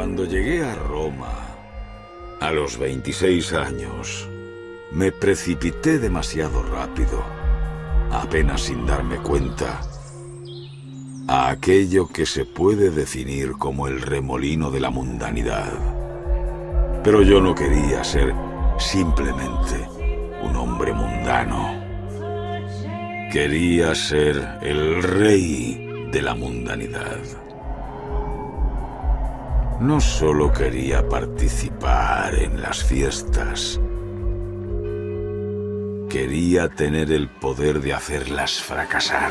Cuando llegué a Roma, a los 26 años, me precipité demasiado rápido, apenas sin darme cuenta, a aquello que se puede definir como el remolino de la mundanidad. Pero yo no quería ser simplemente un hombre mundano. Quería ser el rey de la mundanidad. No solo quería participar en las fiestas, quería tener el poder de hacerlas fracasar.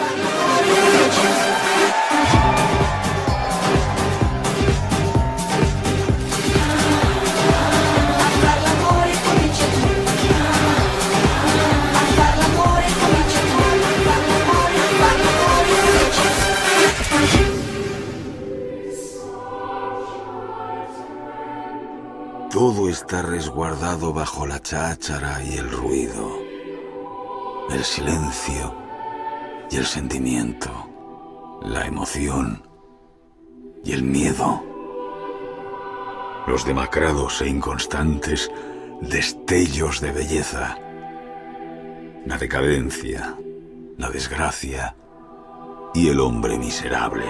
Todo está resguardado bajo la cháchara y el ruido, el silencio y el sentimiento, la emoción y el miedo. Los demacrados e inconstantes destellos de belleza, la decadencia, la desgracia y el hombre miserable.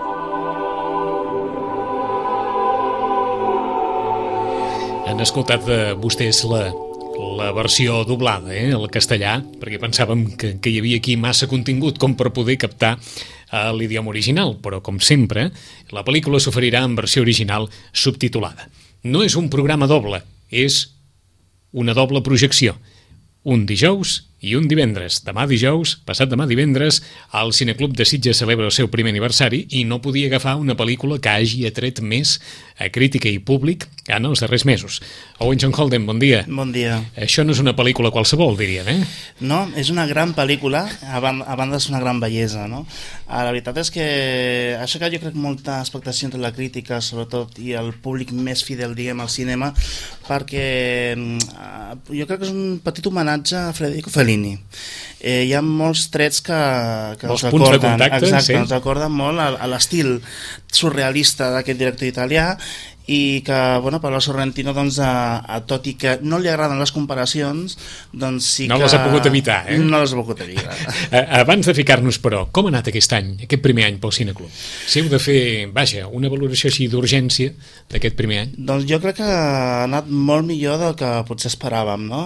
Han escoltat vostès la versió doblada, el castellà, perquè pensàvem que hi havia aquí massa contingut com per poder captar l'idioma original, però com sempre, la pel·lícula s'oferirà en versió original subtitulada. No és un programa doble, és una doble projecció. Un dijous i un divendres. Demà dijous, passat demà divendres, el Cineclub de Sitges celebra el seu primer aniversari i no podia agafar una pel·lícula que hagi atret més a crítica i públic en els darrers mesos. Owen John Holden, bon dia. Bon dia. Això no és una pel·lícula qualsevol, dirien, eh? No, és una gran pel·lícula, a banda és una gran bellesa, no? La veritat és que ha aixecat jo crec molta expectació entre la crítica, sobretot, i el públic més fidel, diguem, al cinema, perquè jo crec que és un petit homenatge a Federico Fellini. Hi ha molts trets que els punts de contacte, exacte, sí. Ens recorden molt a l'estil surrealista d'aquest director italià, i que, bueno, Paolo Sorrentino, doncs, tot i que no li agraden les comparacions, doncs sí que... No les ha pogut evitar, eh? No les ha pogut evitar. Abans de ficar-nos, però, com ha anat aquest any, aquest primer any pel Cineclub? Si heu de fer, vaja, una valoració així d'urgència d'aquest primer any? Doncs jo crec que ha anat molt millor del que potser esperàvem, no?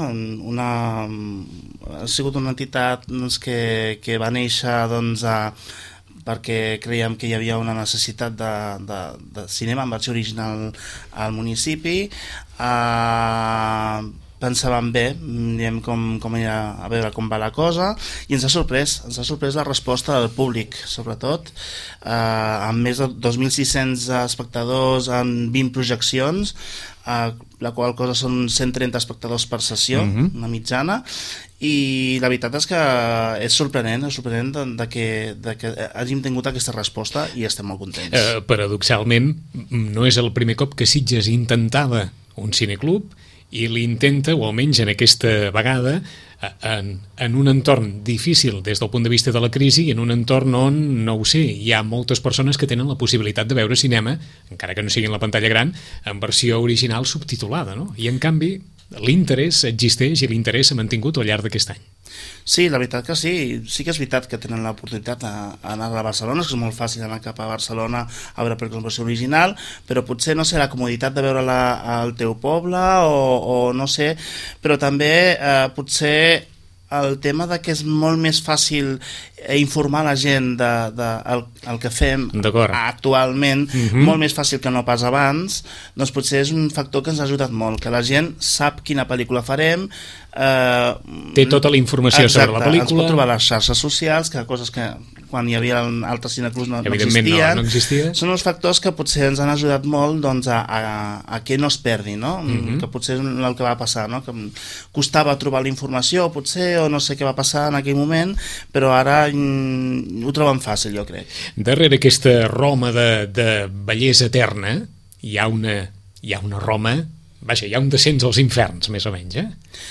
Ha sigut una entitat, doncs, que va néixer, doncs, perquè creiem que hi havia una necessitat de cinema en versió original al municipi. Pensàvem bé, diem com era, a veure com va la cosa, i ens ha sorprès la resposta del públic, sobretot, amb més de 2.600 espectadors en 20 projeccions, la qual cosa són 130 espectadors per sessió, una mitjana, i la veritat és que és sorprenent de que hàgim tingut aquesta resposta i estem molt contents. Paradoxalment, no és el primer cop que Sitges intentava un cineclub i l'intenta, o almenys en aquesta vegada, en un entorn difícil des del punt de vista de la crisi i en un entorn on, no ho sé, hi ha moltes persones que tenen la possibilitat de veure cinema, encara que no sigui en la pantalla gran, en versió original subtitulada, no? I en canvi l'interès existeix i l'interès s'ha mantingut al llarg d'aquest any. Sí, la veritat que sí. Sí que és veritat que tenen l'oportunitat d'anar a Barcelona, que és molt fàcil anar cap a Barcelona a veure pel·lícules en versió original, però potser, no sé, la comoditat de veure-la al teu poble o no sé, però també potser el tema de que és molt més fàcil informar la gent del que fem actualment, molt més fàcil que no pas abans, doncs potser és un factor que ens ha ajudat molt, que la gent sap quina pel·lícula farem, té tota la informació sobre la pel·lícula, ens pot trobar a les xarxes socials, que coses que quan hi havia altres cineclubs no existien. No existia. Són uns factors que potser ens han ajudat molt, doncs, a que no es perdi, no? Que potser és el que va passar, no? Que costava trobar la informació, potser, o no sé què va passar en aquell moment, però ara ho troben fàcil, jo crec. Darrere aquesta Roma de bellesa eterna hi ha una Roma, vaja, hi ha un descens als inferns, més o menys, eh?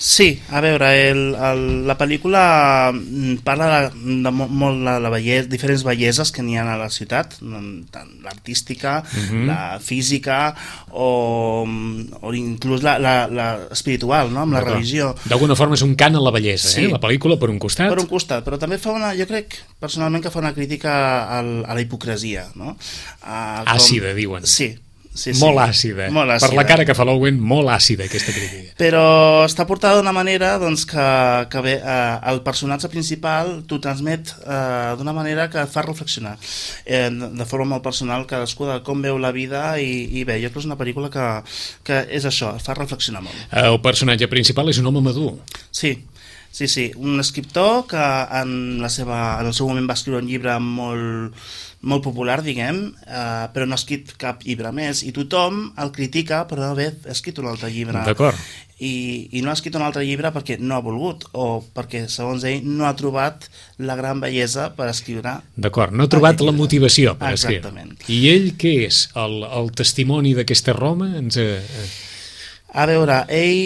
Sí, a veure, la pel·lícula parla de molt de la bellesa, diferents belleses que n'hi ha a la ciutat, tant l'artística, la física o inclús la espiritual, no? Amb la religió. D'alguna forma és un cant a la bellesa, Sí. la pel·lícula per un costat. Per un costat, però també fa jo crec personalment que fa una crítica a la hipocresia, no? Àcida, diuen. Sí. Sí, molt àcida. Per la cara que fa l'Owen, molt àcida aquesta crítica. Però està portada d'una manera doncs, que bé, el personatge principal t'ho transmet d'una manera que et fa reflexionar de forma molt personal, cadascú de com veu la vida i bé, jo crec que és una pel·lícula que és això, et fa reflexionar molt. El personatge principal és un home madur. Sí, un escriptor que en el seu moment va escriure un llibre molt popular, diguem, però no ha escrit cap llibre més, i tothom el critica per no haver escrit un altre llibre. D'acord. I no ha escrit un altre llibre perquè no ha volgut, o perquè, segons ell, no ha trobat la gran bellesa per escriure. D'acord, no ha trobat la motivació per escriure. Exactament. I ell què és? El testimoni d'aquesta Roma? A veure,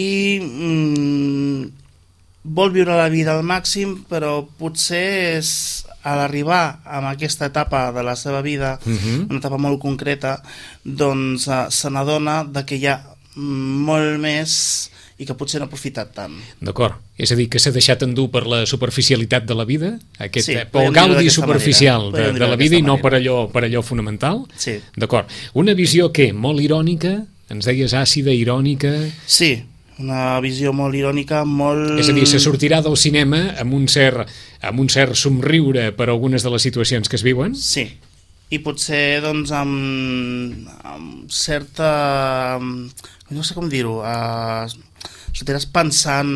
ell vol viure la vida al màxim, però potser a l'arribar a aquesta etapa de la seva vida, una etapa molt concreta, doncs se n'adona que hi ha molt més i que potser no ha aprofitat tant. D'acord, és a dir, que s'ha deixat endur per la superficialitat de la vida, el gaudi superficial de la vida i no per allò fonamental? Sí. D'acord, una visió què? Molt irònica? Ens deies àcida, irònica? Sí, una visió molt irònica, molt... És a dir, se sortirà del cinema amb un cert somriure per algunes de les situacions que es viuen? Sí, i potser doncs amb certa... no sé com dir-ho, sortiràs pensant...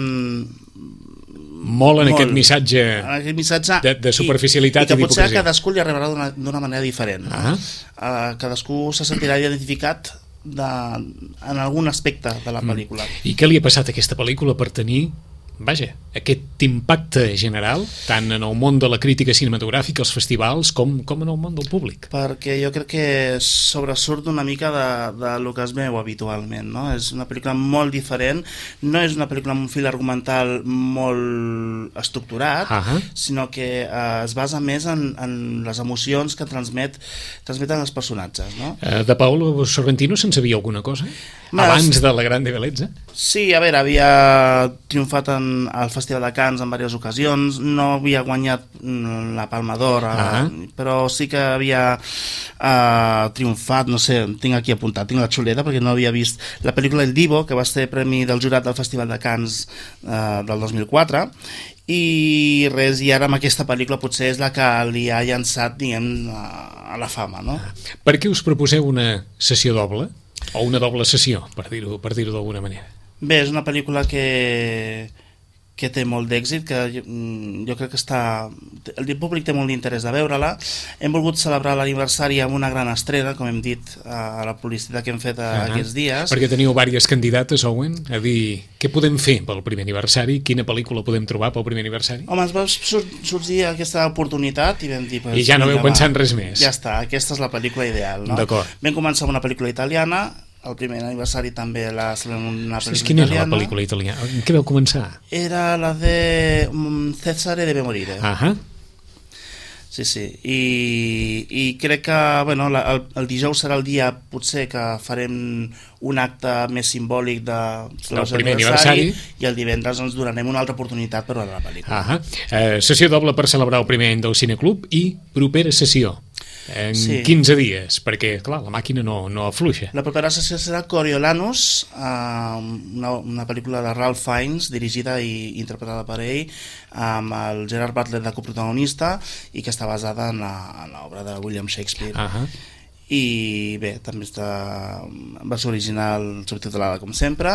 Molt en aquest missatge de superficialitat i d'hipocresia. I que potser a cadascú li arribarà d'una manera diferent. Cadascú se sentirà identificat en algun aspecte de la pel·lícula. I què li ha passat a aquesta pel·lícula per tenir, aquest impacte general, tant en el món de la crítica cinematogràfica, els festivals, com en el món del públic? Perquè jo crec que sobresurt una mica de lo que es veu habitualment, no? És una pel·lícula molt diferent, no és una pel·lícula amb un fil argumental molt estructurat, sinó que es basa més en les emocions que transmeten els personatges, no? De Paolo Sorrentino se'n sabia alguna cosa? Abans de La Grande Bellezza? Sí, a veure, havia triomfat al Festival de Cannes en diverses ocasions, no havia guanyat la Palma d'Or, però sí que havia triomfat, no sé, tinc aquí apuntat, tinc la xuleta perquè no havia vist la pel·lícula El Divo, que va ser premi del jurat del Festival de Cannes del 2004, i ara amb aquesta pel·lícula potser és la que li ha llançat, diguem, a la fama, no? Per què us proposeu una sessió doble? O una doble sessió, per dir-ho d'alguna manera? Bé, és una pel·lícula que té molt d'èxit, que jo crec que el públic té molt d'interès de veure-la. Hem volgut celebrar l'aniversari amb una gran estrena, com hem dit a la publicitat que hem fet aquests dies. Perquè teniu diverses candidates, Owen, a dir què podem fer pel primer aniversari, quina pel·lícula podem trobar pel primer aniversari? Home, ens va sorgir aquesta oportunitat i vam dir... I ja no veu pensar en res més. Ja està, aquesta és la pel·lícula ideal, no? D'acord. Vam començar amb una pel·lícula italiana, el primer aniversari també una pel·lícula italiana. Quina era la pel·lícula italiana? En què vau començar? Era la de Cesare deve morire. Sí, i crec que el dijous serà el dia potser que farem un acte més simbòlic del primer aniversari i el divendres ens donarem una altra oportunitat per veure la pel·lícula. Sessió doble per celebrar el primer any del Cineclub i propera sessió en 15 dies, perquè clar, la màquina no afluixa. La propera sessió serà Coriolanus, una pel·lícula de Ralph Fiennes dirigida i interpretada per ell, amb el Gerard Butler de coprotagonista i que està basada en l'obra de William Shakespeare. I bé, també està en versió original subtitulada com sempre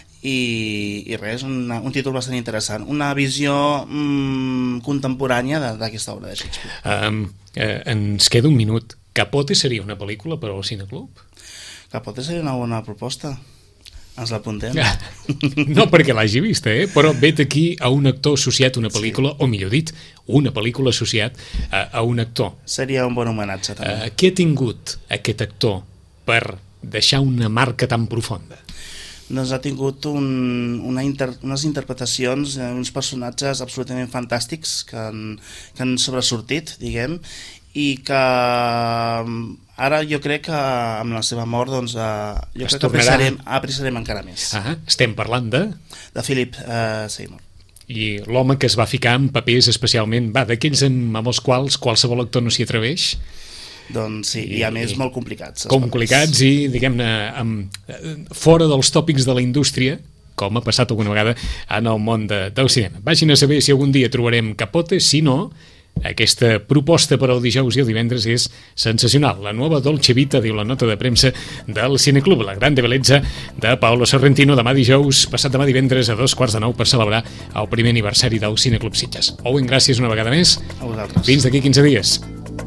i res, un títol bastant interessant, una visió contemporània d'aquesta obra de Shakespeare. Ens queda un minut. Capote seria una pel·lícula per al Cineclub? Capote seria una bona proposta, ens l'apuntem. No perquè l'hagi vista, però vet aquí a un actor associat a una pel·lícula, o millor dit, una pel·lícula associat a un actor. Seria un bon homenatge també. Què ha tingut aquest actor per deixar una marca tan profunda? doncs ha tingut unes interpretacions, uns personatges absolutament fantàstics que han sobresortit, diguem, i que ara jo crec que amb la seva mort doncs, jo crec que apreciarem encara més. Estem parlant de Philip Seymour. I l'home que es va ficar en papers especialment, d'aquells amb els quals qualsevol actor no s'hi atreveix. Doncs sí, i a més molt complicats. Complicats i, diguem-ne, fora dels tòpics de la indústria, com ha passat alguna vegada en el món del cinema. Vagin a saber si algun dia trobarem Capote, si no, aquesta proposta per al dijous i el divendres és sensacional. La nova Dolce Vita, diu la nota de premsa del Cineclub, la grande bellezza de Paolo Sorrentino, demà dijous, passat demà divendres a 8:45 per celebrar el primer aniversari del Cineclub Sitges. Owen, gràcies una vegada més. A vosaltres. Fins d'aquí 15 dies.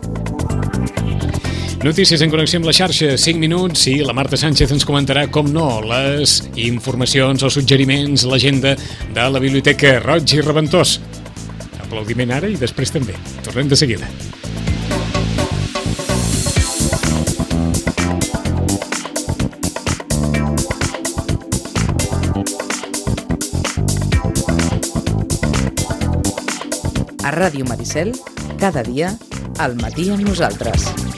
Notícies en connexió amb la xarxa, 5 minuts, i la Marta Sánchez ens comentarà, com no, les informacions, els suggeriments, l'agenda de la Biblioteca Roig i Reventós. Aplaudiment ara i després també. Tornem de seguida. A Ràdio Maricel, cada dia, al matí amb nosaltres.